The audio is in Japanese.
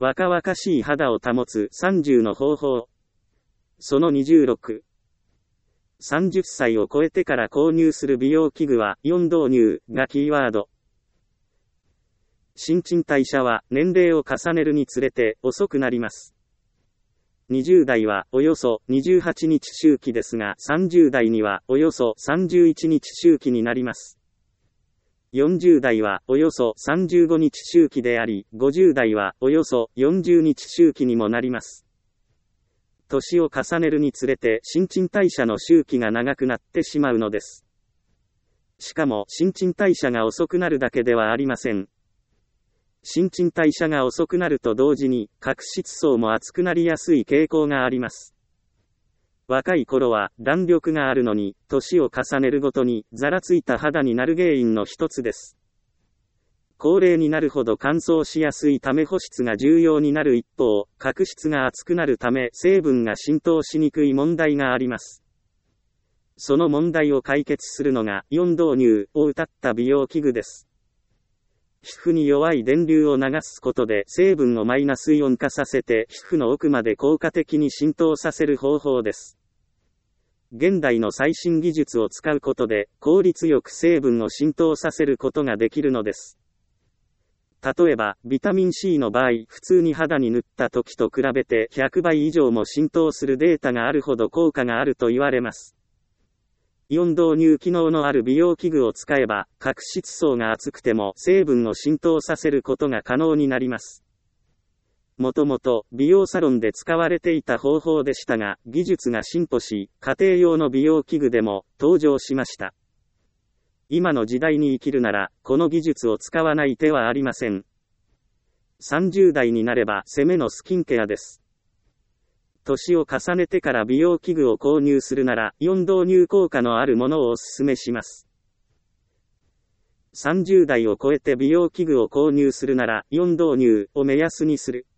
若々しい肌を保つ30の方法。その26。30歳を超えてから購入する美容器具は4導入がキーワード。新陳代謝は年齢を重ねるにつれて遅くなります。20代はおよそ28日周期ですが、30代にはおよそ31日周期になります。40代はおよそ35日周期であり、50代はおよそ40日周期にもなります。年を重ねるにつれて新陳代謝の周期が長くなってしまうのです。しかも新陳代謝が遅くなるだけではありません。新陳代謝が遅くなると同時に角質層も厚くなりやすい傾向があります。若い頃は弾力があるのに、年を重ねるごとにざらついた肌になる原因の一つです。高齢になるほど乾燥しやすいため保湿が重要になる一方、角質が厚くなるため成分が浸透しにくい問題があります。その問題を解決するのが4導入を謳った美容器具です。皮膚に弱い電流を流すことで成分をマイナスイオン化させて皮膚の奥まで効果的に浸透させる方法です。現代の最新技術を使うことで効率よく成分を浸透させることができるのです。例えば、ビタミン C の場合、普通に肌に塗った時と比べて100倍以上も浸透するデータがあるほど効果があると言われます。イオン導入機能のある美容器具を使えば、角質層が厚くても成分を浸透させることが可能になります。もともと美容サロンで使われていた方法でしたが、技術が進歩し、家庭用の美容器具でも登場しました。今の時代に生きるなら、この技術を使わない手はありません。30代になれば攻めのスキンケアです。年を重ねてから美容器具を購入するなら、4導入効果のあるものをお勧めします。30代を超えて美容器具を購入するなら、4導入を目安にする。